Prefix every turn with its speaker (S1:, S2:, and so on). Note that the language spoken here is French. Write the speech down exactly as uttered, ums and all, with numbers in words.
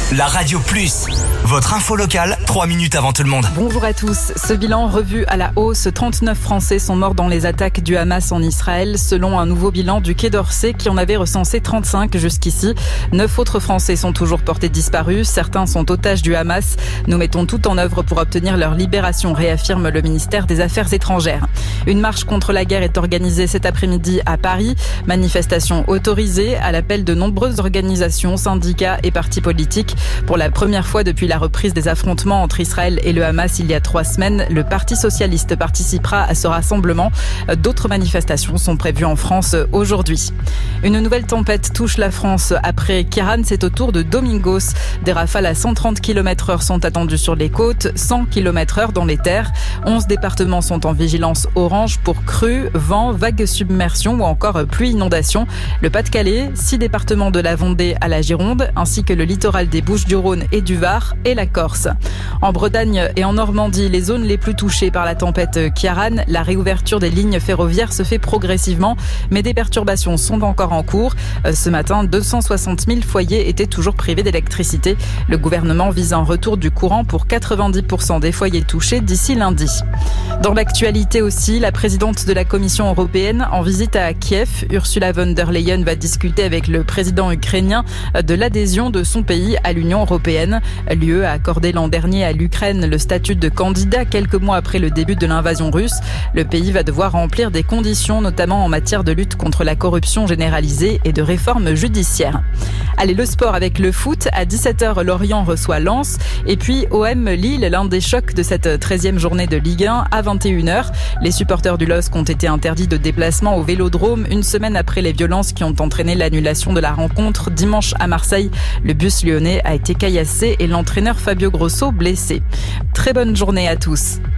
S1: La Radio Plus, votre info locale, trois minutes avant tout le monde.
S2: Bonjour à tous. Ce bilan revu à la hausse, trente-neuf Français sont morts dans les attaques du Hamas en Israël, selon un nouveau bilan du Quai d'Orsay qui en avait recensé trente-cinq jusqu'ici. Neuf autres Français sont toujours portés disparus. Certains sont otages du Hamas. Nous mettons tout en œuvre pour obtenir leur libération, réaffirme le ministère des Affaires étrangères. Une marche contre la guerre est organisée cet après-midi à Paris. Manifestation autorisée à l'appel de nombreuses organisations, syndicats et partis politiques. Pour la première fois depuis la reprise des affrontements entre Israël et le Hamas il y a trois semaines, le Parti socialiste participera à ce rassemblement. D'autres manifestations sont prévues en France aujourd'hui. Une nouvelle tempête touche la France. Après Kiran, c'est au tour de Domingos. Des rafales à cent trente kilomètres heure sont attendues sur les côtes, cent kilomètres heure dans les terres. onze départements sont en vigilance orange pour crues, vent, vagues submersion ou encore pluie inondation. Le Pas-de-Calais, six départements de la Vendée à la Gironde, ainsi que le littoral des Bouches-du-Rhône et du Var et la Corse. En Bretagne et en Normandie, les zones les plus touchées par la tempête Kiaran, la réouverture des lignes ferroviaires se fait progressivement, mais des perturbations sont encore en cours. Ce matin, deux cent soixante mille foyers étaient toujours privés d'électricité. Le gouvernement vise un retour du courant pour quatre-vingt-dix pour cent des foyers touchés d'ici lundi. Dans l'actualité aussi, la présidente de la Commission européenne en visite à Kiev, Ursula von der Leyen va discuter avec le président ukrainien de l'adhésion de son pays à l'Union européenne. L'U E a accordé l'an dernier à l'Ukraine le statut de candidat quelques mois après le début de l'invasion russe. Le pays va devoir remplir des conditions, notamment en matière de lutte contre la corruption généralisée et de réforme judiciaire. Allez, le sport avec le foot. À dix-sept heures, Lorient reçoit Lens. Et puis O M Lille, l'un des chocs de cette treizième journée de Ligue un, à vingt et une heures. Les supporters du L O S C ont été interdits de déplacement au Vélodrome une semaine après les violences qui ont entraîné l'annulation de la rencontre dimanche à Marseille. Le bus lyonnais a été caillassé et l'entraîneur Fabio Grosso blessé. Très bonne journée à tous.